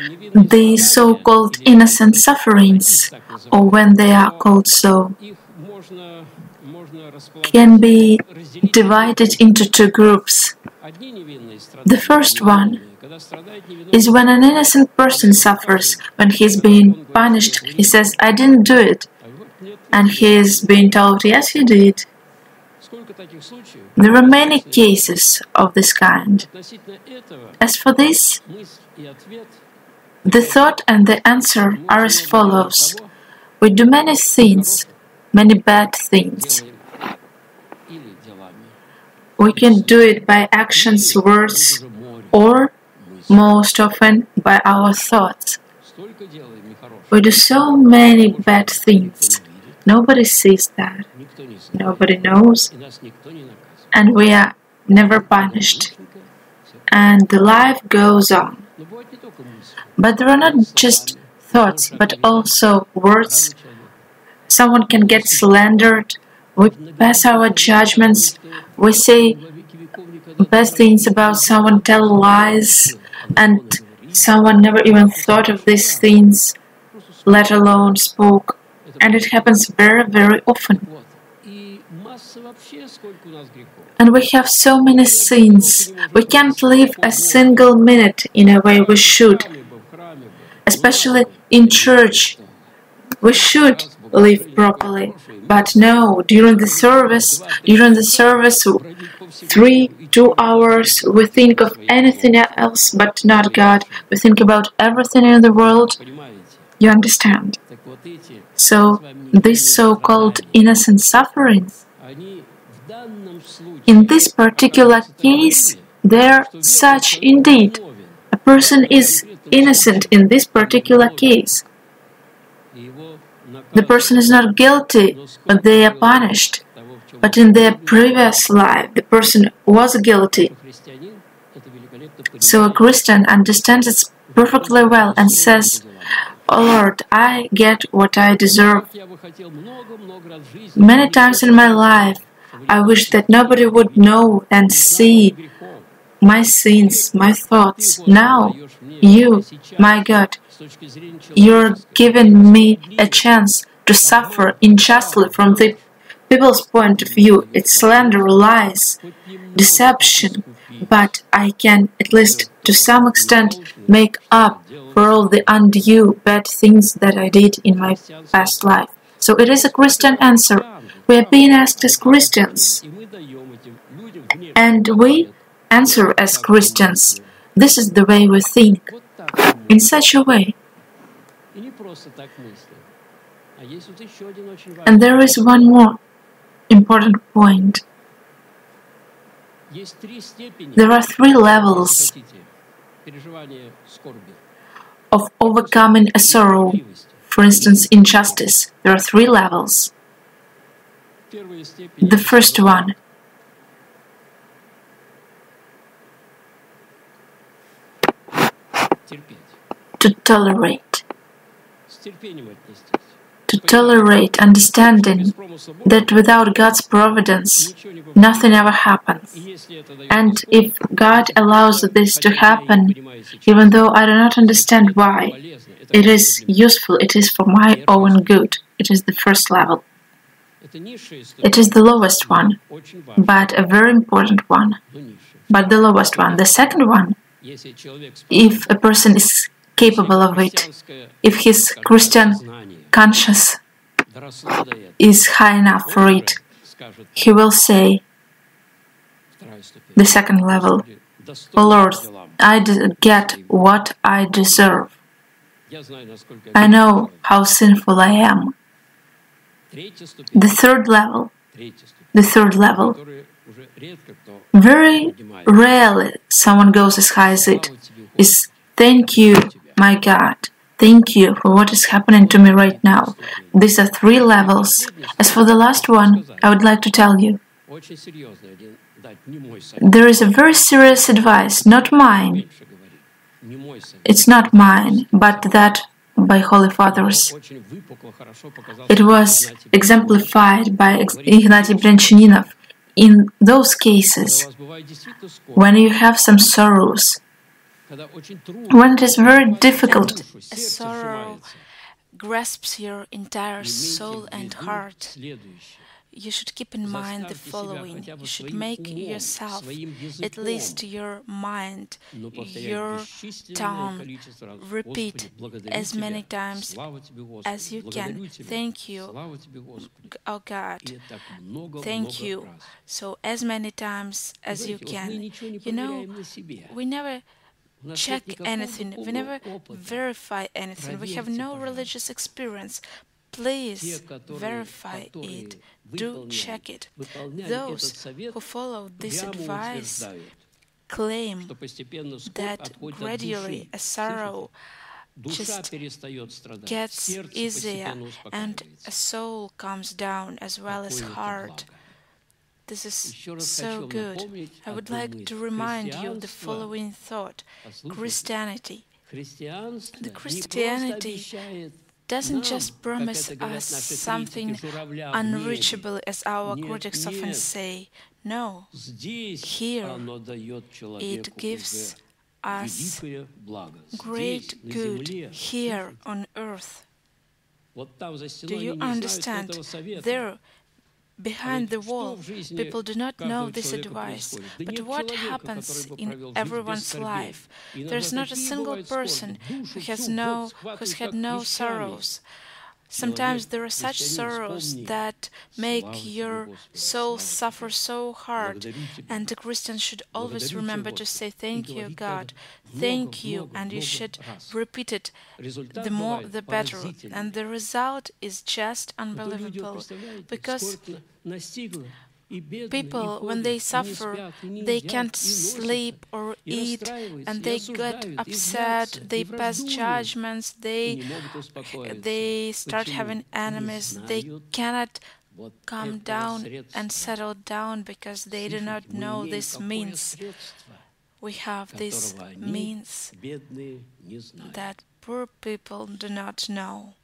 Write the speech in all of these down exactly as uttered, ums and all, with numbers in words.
the so-called innocent sufferings, or when they are called so, can be divided into two groups. The first one is when an innocent person suffers, when he's being punished. He says, I didn't do it. And he is being told, yes, you did. There are many cases of this kind. As for this, the thought and the answer are as follows. We do many things, many bad things. We can do it by actions, words, or most often by our thoughts. We do so many bad things. Nobody sees that. Nobody knows. And we are never punished. And the life goes on. But there are not just thoughts, but also words. Someone can get slandered. We pass our judgments. We say bad things about someone, tell lies, and someone never even thought of these things, let alone spoke. And it happens very, very often. And we have so many sins. We can't live a single minute in a way we should. Especially in church. We should live properly. But no, during the service, during the service, three, two hours, we think of anything else but not God. We think about everything in the world. You understand? So, these so-called innocent sufferings, in this particular case, they're such indeed. A person is innocent in this particular case. The person is not guilty, but they are punished. But in their previous life, the person was guilty. So a Christian understands it perfectly well and says, Oh Lord, I get what I deserve. Many times in my life, I wish that nobody would know and see my sins, my thoughts. Now, you, my God, you're giving me a chance to suffer unjustly from the people's point of view. It's slander, lies, deception, but I can, at least to some extent, make up for all the undue bad things that I did in my past life. So it is a Christian answer. We are being asked as Christians. And we answer as Christians. This is the way we think. In such a way. And there is one more important point. There are three levels of overcoming a sorrow. For instance, injustice. There are three levels. The first one, to tolerate. To tolerate, understanding that without God's providence, nothing ever happens. And if God allows this to happen, even though I do not understand why, it is useful, it is for my own good. It is the first level. It is the lowest one, but a very important one. But the lowest one. The second one, if a person is capable of it, if his Christian conscience is high enough for it, he will say, the second level, oh Lord, I get what I deserve. I know how sinful I am. The third level, the third level, very rarely someone goes as high as it, is thank you, my God, thank you for what is happening to me right now. These are three levels. As for the last one, I would like to tell you, there is a very serious advice, not mine. It's not mine, but that by Holy Fathers. It was exemplified by Ignatiy when it is very difficult, a sorrow grasps your entire soul and heart, you should keep in mind the following. You should make yourself, at least your mind, your tongue, repeat as many times as you can. Thank you, oh God. Thank you. So as many times as you can. You know, we never check anything, we never verify anything, we have no religious experience. Please verify it, do check it. Those who follow this advice claim that gradually a sorrow just gets easier and a soul comes down as well as heart. This is so good. I would like to remind you of the following thought. Christianity. The Christianity doesn't just promise us something unreachable, as our critics often say. No, here it gives us great good here on earth. Do you understand? There, behind the wall, people do not know this advice. But what happens in everyone's life? There's not a single person who has no, who's had no sorrows. Sometimes there are such sorrows that make your soul suffer so hard, and the Christian should always remember to say, "Thank you, God, thank you," and you should repeat it. The more, the better. And the result is just unbelievable, because people, when they suffer, they can't sleep or eat, and they get upset, they pass judgments, they, they start having enemies, they cannot calm down and settle down because they do not know this means. We have this means that poor people do not know.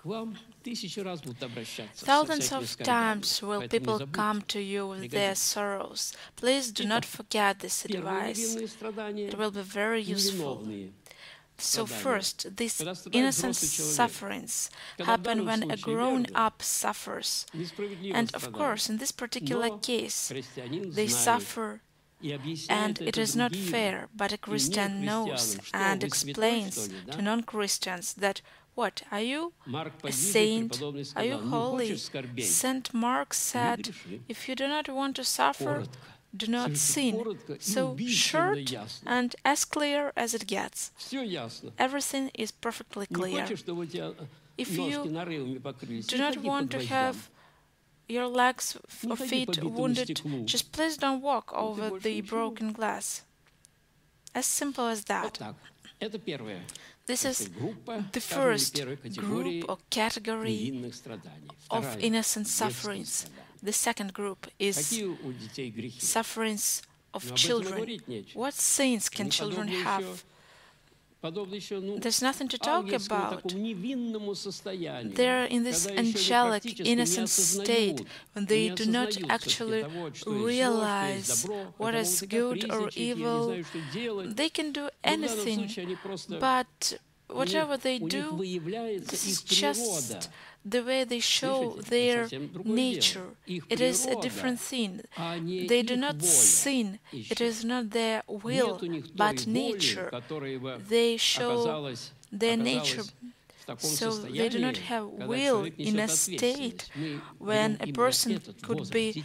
Thousands of times will people come to you with their sorrows. Please do not forget this advice. It will be very useful. So first, these innocent sufferings happen when a grown-up suffers. And of course, in this particular case, they suffer, and it is not fair, but a Christian knows and explains to non-Christians that, what, are you a saint? Are you holy? Saint Mark said, if you do not want to suffer, do not sin. So short and as clear as it gets. Everything is perfectly clear. If you do not want to have your legs or feet wounded, just please don't walk over the broken glass. As simple as that. This is the first group or category of innocent sufferings. The second group is sufferings of children. What sins can children have? There's nothing to talk about. They're in this angelic, innocent state when they do not actually realize what is good or evil. They can do anything, but whatever they do, this is just the way they show their nature. It is a different thing. They do not sin. It is not their will, but nature. They show their nature. So they do not have will in a state when a person could be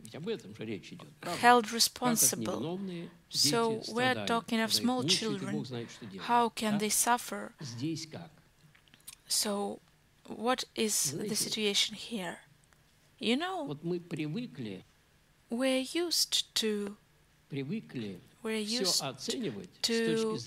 held responsible. So we are talking of small children. How can they suffer? So what is the situation here? You know, we're used to we're used to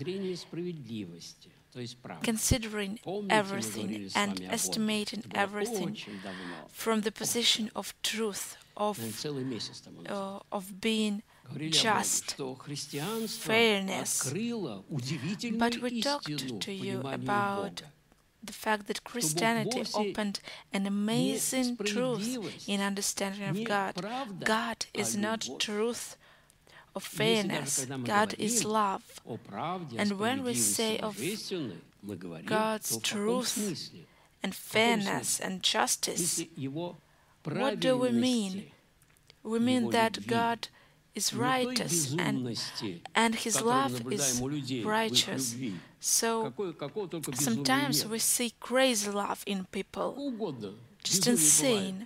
considering everything and estimating everything from the position of truth, of, uh, of being just, fairness. But we talked to you about the fact that Christianity opened an amazing truth in understanding of God. God is not truth of fairness. God is love. And when we say of God's truth and fairness and justice, what do we mean? We mean that God is righteous and, and His love is righteous. So sometimes we see crazy love in people, just insane.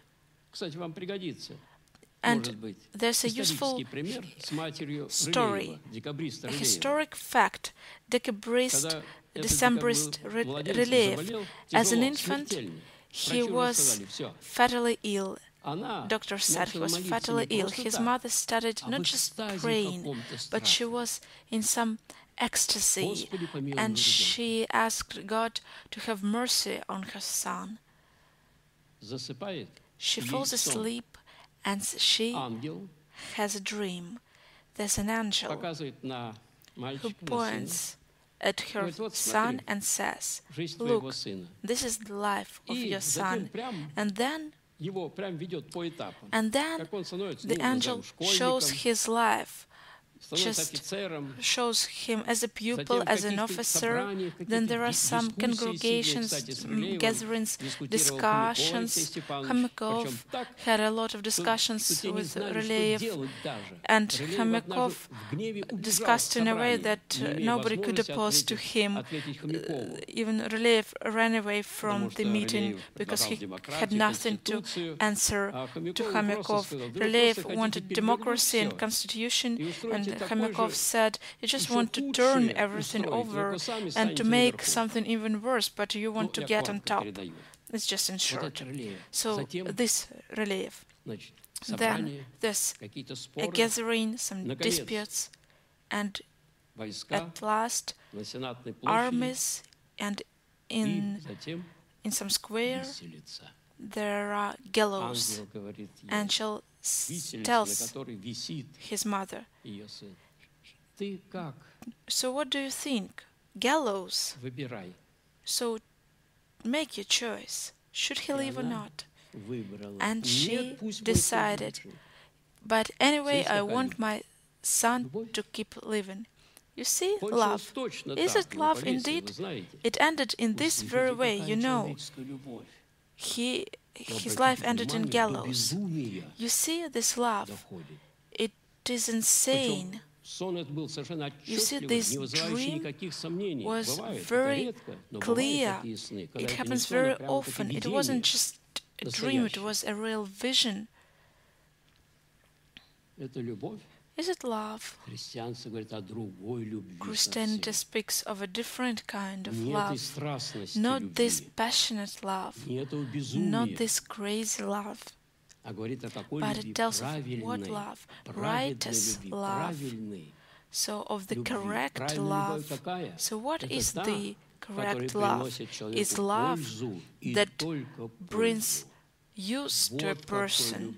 And there's a useful story, a historic fact. Decabrist, Decembrist Ryleev. As an infant, he was fatally ill. Doctor said he was fatally ill. His mother started not just praying, but she was in some ecstasy, and she asked God to have mercy on her son. She falls asleep, and she has a dream. There's an angel who points at her son and says, "Look, this is the life of your son." And then And then the angel shows his life, just shows him as a pupil, as an officer. Then there are some congregations, gatherings, discussions. Khomyakov had a lot of discussions with Ryleev, and Khomyakov discussed in a way that uh, nobody could oppose to him. Uh, even Ryleev ran away from the meeting because he had nothing to answer to Khomyakov. Ryleev wanted democracy and constitution, and Khomyakov said, "You just want to turn everything over and to make something even worse, but you want to get on top." It's just in short. So this Ryleev. Then there's a gathering, some disputes, and at last armies, and in, in some square there are gallows. Angel tells his mother, "So what do you think? Gallows. So make your choice. Should he live or not?" And she decided, "But anyway, I want my son to keep living." You see, love. Is it love indeed? It ended in this very way, you know. He, his life ended in gallows. You see, this love, it is insane. You see, this dream was very clear. It happens very often. It wasn't just a dream, it was a real vision. Is it love? Christianity speaks of a different kind of love, not this passionate love, not this crazy love, but it tells of what love? Righteous love. So of the correct love. So what is the correct love? It's love that brings use to a person.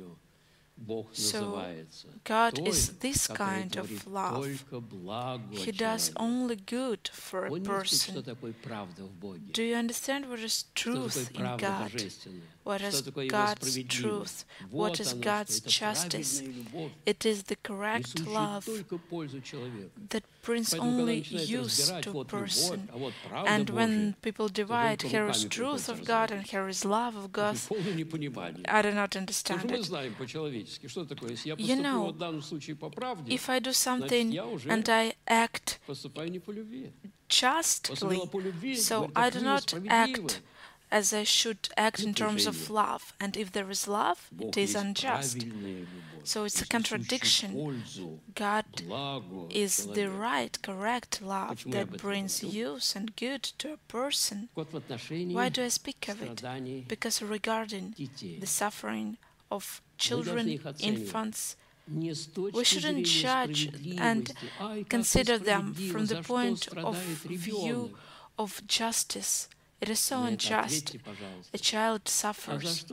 So God is this kind of love. He does only good for a person. Do you understand what is truth in God? What is God's truth? What is God's justice? It is the correct love that brings only use to a person. And when people divide, here is truth of God and here is love of God, I do not understand it. You know, if I do something and I act justly, so I do not act as I should act in terms of love. And if there is love, it is unjust. So it's a contradiction. God is the right, correct love that brings use and good to a person. Why do I speak of it? Because regarding the suffering of children, infants, we shouldn't judge and consider them from the point of view of justice. It is so unjust. A child suffers.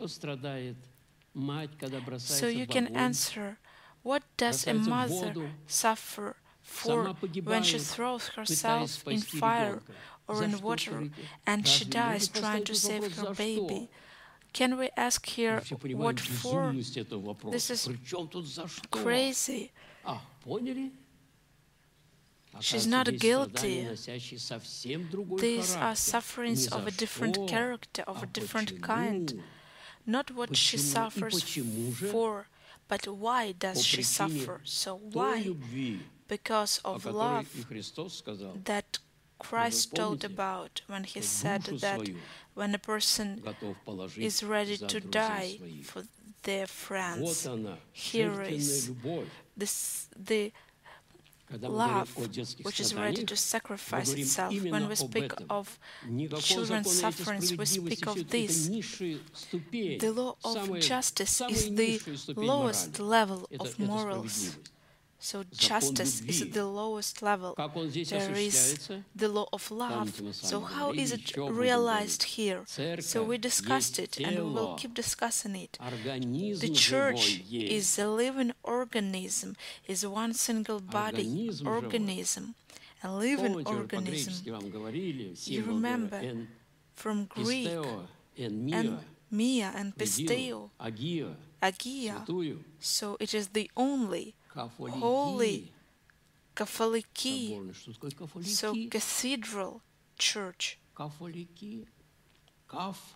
So you can answer, what does a mother suffer for when she throws herself in fire or in water and she dies trying to save her baby? Can we ask here what for? This is crazy. She's not guilty. These are sufferings of a different character, of a different kind. Not what she suffers for, but why does she suffer? So why? Because of love that Christ told about when he said that when a person is ready to die for their friends, here is this, the love which is ready to sacrifice itself. When we speak of children's sufferings, we speak of this. The law of justice is the lowest level of morals. So justice is the lowest level. There is the law of love. So how is it realized here? So we discussed it and we will keep discussing it. The church is a living organism, is one single body organism, a living organism. You remember from Greek and Mia and Pisteo, Agia. So it is the only holy Katholiki, so cathedral church. Kaf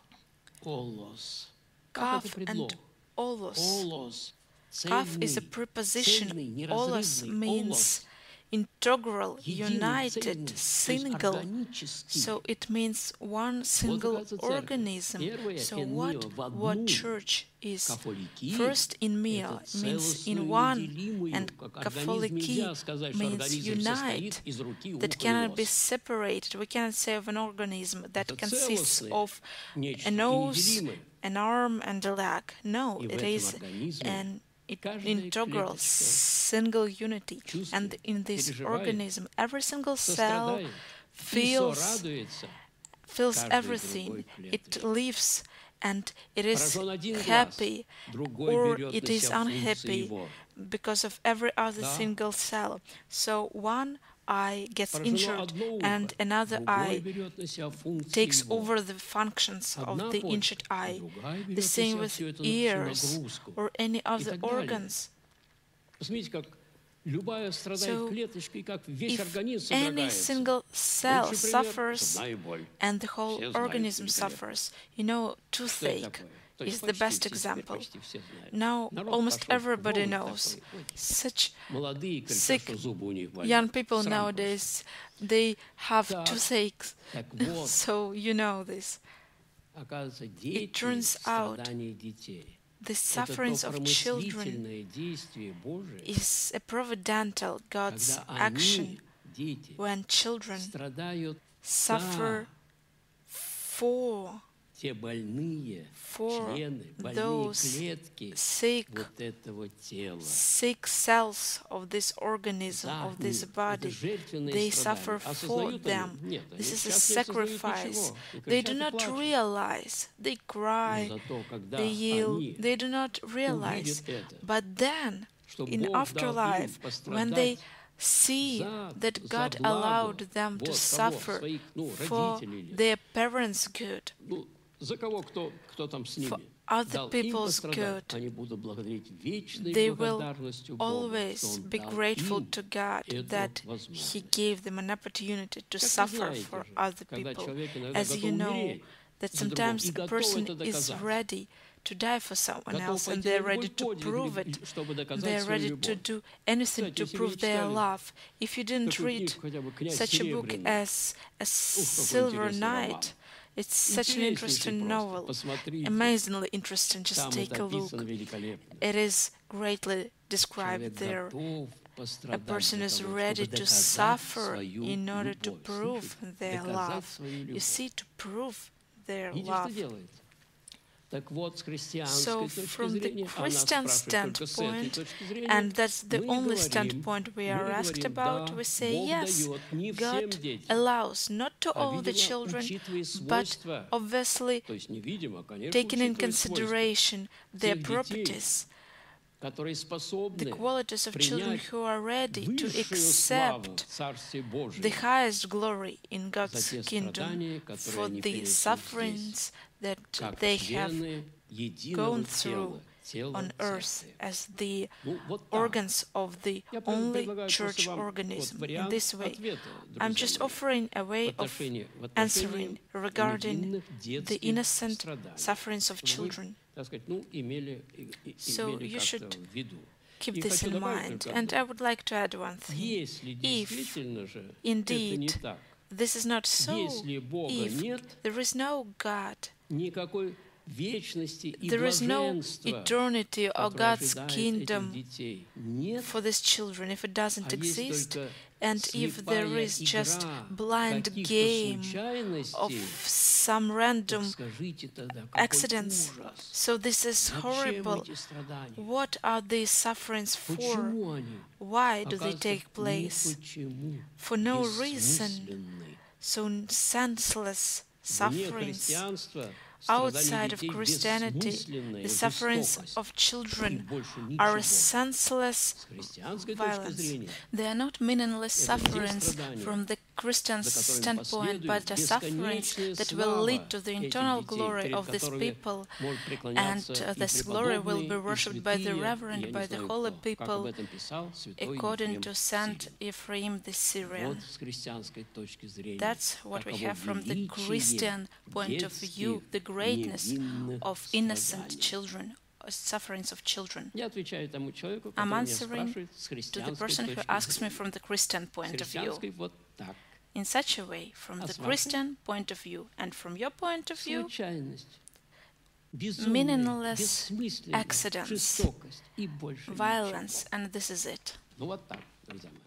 and olos. Kaf is a preposition. Olos means integral, united, single. So it means one single organism. So what what church is? First in Mia means in one, and Katholiki means unite, that cannot be separated. We cannot say of an organism that consists of a nose, an arm, and a leg. No, it is an integral, single unity. And in this organism, every single cell feels, feels everything. It lives and it is happy or it is unhappy because of every other single cell. So one eye gets injured and another eye takes over the functions of the injured eye. The same with ears or any other organs. So, if any single cell suffers and the whole organism suffers, you know, toothache is the best example. Now, almost everybody knows. Such sick young people nowadays, they have toothaches, so you know this. It turns out the sufferings of children is a providential God's action when children suffer for for those sick, sick cells of this organism, of this body. They suffer for them. This is a sacrifice. They do not realize. They cry, they yell, they do not realize. But then, in afterlife, when they see that God allowed them to suffer for their parents' good, for other people's good, they will always be grateful to God that He gave them an opportunity to suffer for other people. As you know, that sometimes a person is ready to die for someone else, and they're ready to prove it. They're ready to do anything to prove their love. If you didn't read such a book as A Silver Night, it's such an interesting novel, amazingly interesting. Just take a look. It is greatly described there. A person is ready to suffer in order to prove their love. You see, to prove their love. So from the Christian standpoint, and that's the only standpoint we are asked about, we say yes, God allows not to all the children, but obviously taking in consideration their properties, the qualities of children who are ready to accept the highest glory in God's kingdom for the sufferings that they have gone through. on earth as the organs of the only church organism. In this way, I'm just offering a way of answering regarding the innocent sufferings of children. So you should keep this in mind. And I would like to add one thing. If indeed this is not so, if there is no God, there is no eternity or God's kingdom for these children, if it doesn't exist, and if there is just blind game of some random accidents, so this is horrible. What are these sufferings for? Why do they take place? For no reason. So senseless sufferings. Outside of Christianity, the sufferings of children are a senseless violence. They are not meaningless sufferings from the Christian standpoint, but are sufferings that will lead to the eternal glory of these people, and uh, this glory will be worshipped by the reverend, by the holy people, according to Saint Ephraim the Syrian. That's what we have from the Christian point of view, the greatness of innocent children, sufferings of children. I'm answering to the person who asks me from the Christian point of view. In such a way, from the Christian point of view and from your point of view, meaningless accidents, violence, and this is it.